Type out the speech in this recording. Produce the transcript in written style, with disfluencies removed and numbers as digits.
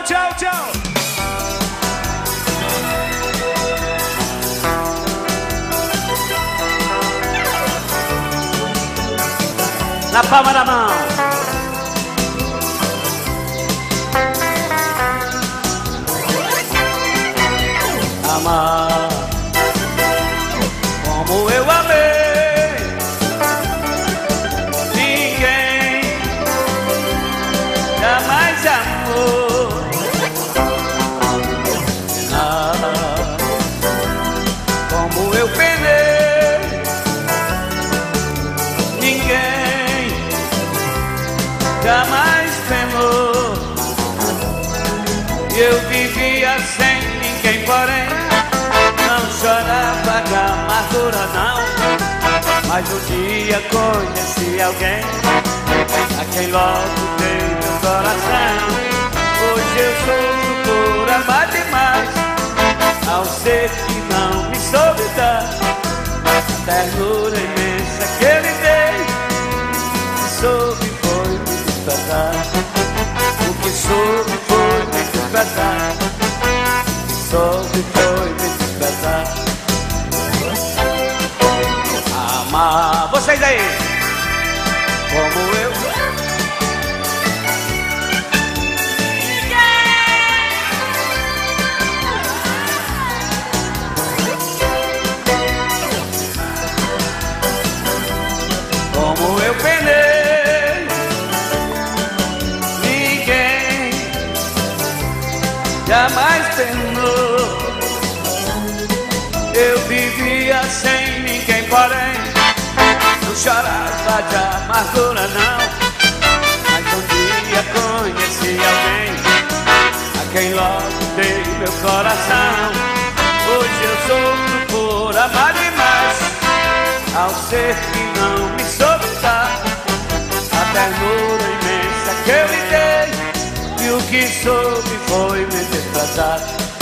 Tchau, tchau, tchau. Na palma da mão. Amar como eu amei, ninguém jamais amou. Ah, como eu penei, ninguém jamais penou. Eu vivia sem ninguém, porém não chorava de amargura não. Mas um dia conheci alguém a quem logo dei meu coração. Hoje eu sofro por amar demais, ao ser que não me soube dar a ternura imensa que ele dei. Que soube foi me despertar, o que soube foi me despertar, soube foi me despertar. Amar vocês aí, como eu. Como eu penei, ninguém jamais penou. Eu vivia sem ninguém, porém não chorava de amargura não. Mas um dia conheci alguém a quem logo dei meu coração. Hoje eu sofro por amar demais, ao ser que não me soube dar a ternura imensa que eu lhe dei. E o que soube foi me despertar.